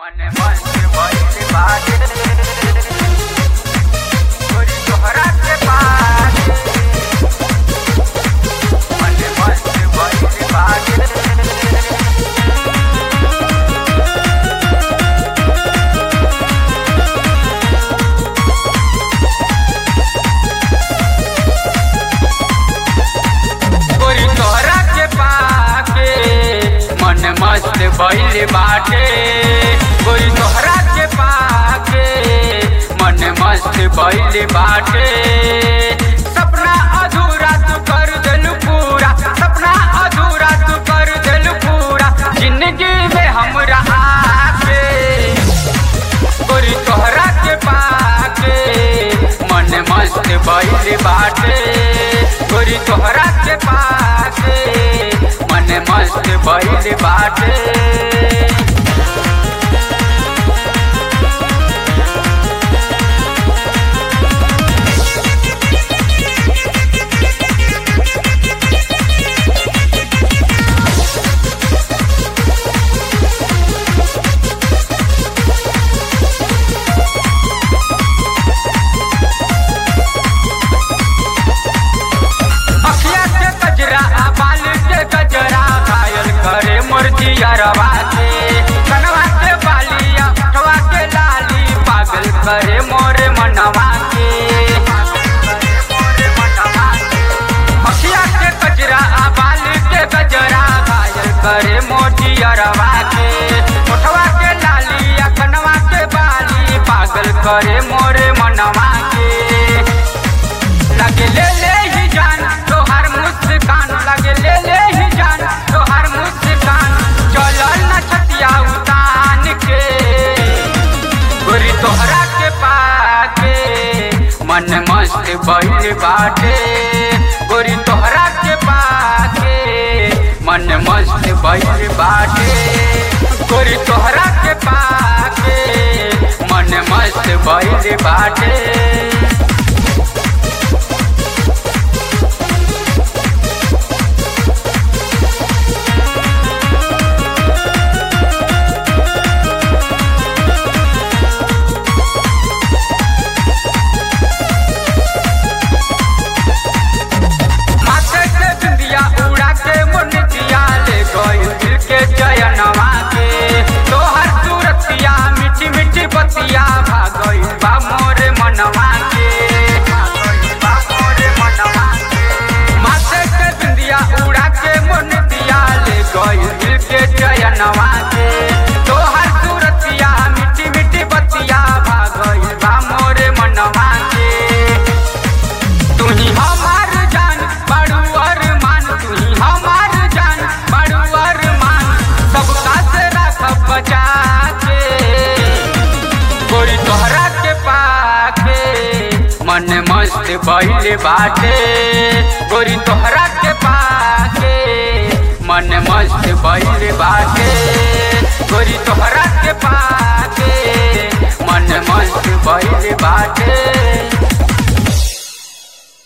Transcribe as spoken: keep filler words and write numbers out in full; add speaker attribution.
Speaker 1: मने मस्त भइल बाटे गोरी तोहरा के पास मने मस्त भइल बाटे गोरी तोहरा के पाके मन मस्त भइल बाटे गोरी तोहरा के पाके मन मस्त भइल बाटे सपना अधूरा तू कर देलू पूरा सपना अधूरा तू कर देलू पूरा जिंदगी में हमरा आके गोरी तोहरा के पाके मन मस्त भइल बाटे गोरी तोहरा के पाके मन मस्त भइल बाटे करे मुर्जियरवा के कनवा के बालिया उठवा के लाली पागल करे मोरे मनवा के अखिया के कजरा बाल के गजरा घायल करे मोजियरवा के उठवा के लालिया कनवा के बाली पागल करे मोरे मनवा के लगे ले ले ही जान तोहर मुस्कान लगे ले ले ही जान तोहर मुस्कान चलल न छतिया उतान के गोरी तोहरा के पाके मन मस्त भइल बाटे गोरी तोहरा के पाके मन मस्त भइल बाटे गोरी तोहरा के पाके मन मस्त भइल बाटे चयनवा के तोहर सूरतिया मीठी मीठी बतिया भागइल बा मोरे मनवा के माथे के बिंदिया उड़ा के मुनतिया ले गइल दिल के चयनवा के तोहर सूरतिया मीठी मीठी बतिया भागइल बा मोरे मनवा के तू ही हमार जान बड़ू अरमान तू ही हमार जान बड़ू अरमान सबका से रखब बचा के गोरी तोहरा के पाके मन मस्त भइल बाटे गोरी तोहरा के पाके मन मस्त भइल